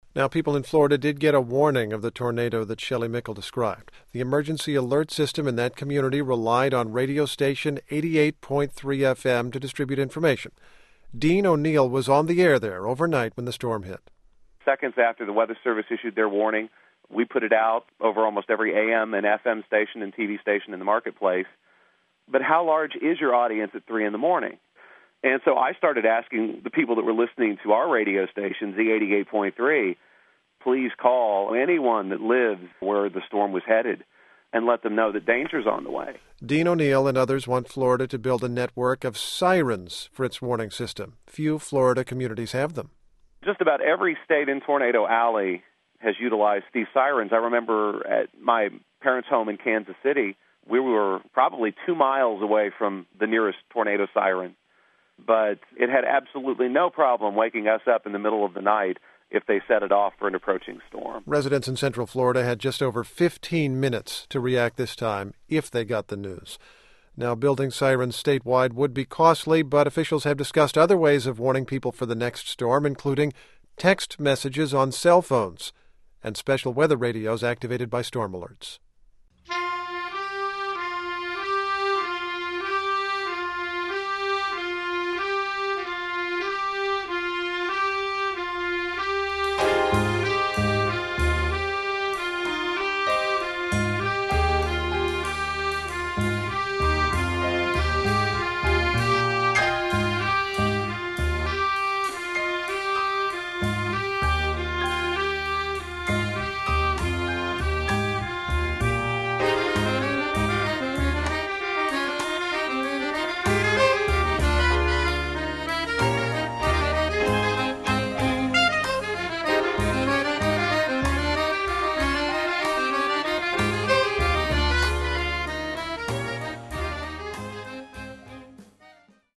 Now, people in Florida did get a warning of the tornado that Shelley Mickle described. The emergency alert system in that community relied on radio station 88.3 FM to distribute information. Dean O'Neill was on the air there overnight when the storm hit. Seconds after the Weather Service issued their warning, we put it out over almost every AM and FM station and TV station in the marketplace. But how large is your audience at 3 in the morning? And so I started asking the people that were listening to our radio station, Z88.3, please call anyone that lives where the storm was headed and let them know that danger's on the way. Dean O'Neill and others want Florida to build a network of sirens for its warning system. Few Florida communities have them. Just about every state in Tornado Alley has utilized these sirens. I remember at my parents' home in Kansas City, we were probably 2 miles away from the nearest tornado siren. But it had absolutely no problem waking us up in the middle of the night if they set it off for an approaching storm. Residents in Central Florida had just over 15 minutes to react this time if they got the news. Now, building sirens statewide would be costly, but officials have discussed other ways of warning people for the next storm, including text messages on cell phones and special weather radios activated by storm alerts.